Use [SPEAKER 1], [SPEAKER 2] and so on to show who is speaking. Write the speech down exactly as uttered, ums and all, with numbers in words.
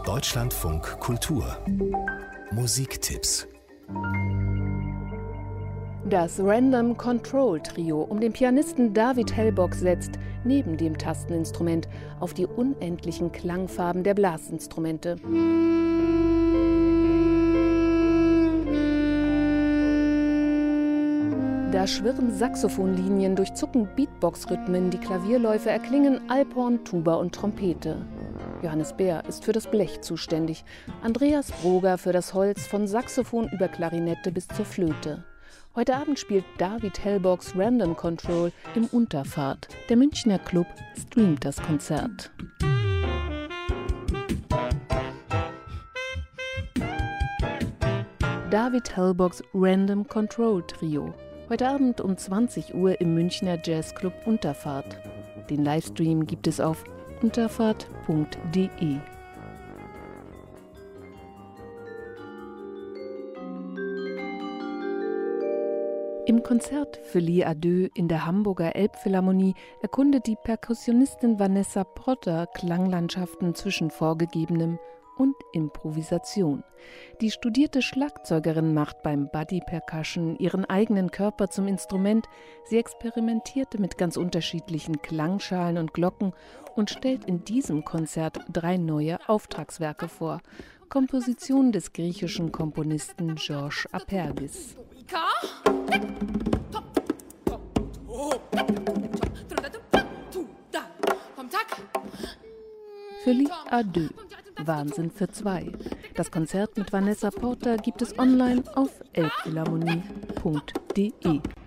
[SPEAKER 1] Deutschlandfunk Kultur Musiktipps.
[SPEAKER 2] Das Random Control Trio um den Pianisten David Hellbock setzt, neben dem Tasteninstrument, auf die unendlichen Klangfarben der Blasinstrumente. Da schwirren Saxophonlinien, durchzucken Beatbox-Rhythmen, die Klavierläufe erklingen Alphorn, Tuba und Trompete. Johannes Bär ist für das Blech zuständig, Andreas Broger für das Holz, von Saxophon über Klarinette bis zur Flöte. Heute Abend spielt David Hellbocks Random Control im Unterfahrt. Der Münchner Club streamt das Konzert. David Hellbocks Random Control Trio. Heute Abend um zwanzig Uhr im Münchner Jazzclub Unterfahrt. Den Livestream gibt es auf unterfahrt punkt de. Im Konzert für Les Adieux in der Hamburger Elbphilharmonie erkundet die Perkussionistin Vanessa Potter Klanglandschaften zwischen Vorgegebenem und Improvisation. Die studierte Schlagzeugerin macht beim Buddy Percussion ihren eigenen Körper zum Instrument. Sie experimentierte mit ganz unterschiedlichen Klangschalen und Glocken und stellt in diesem Konzert drei neue Auftragswerke vor. Kompositionen des griechischen Komponisten George Apergis. Für Les Adieux, Wahnsinn für zwei. Das Konzert mit Vanessa Porter gibt es online auf elbphilharmonie punkt de.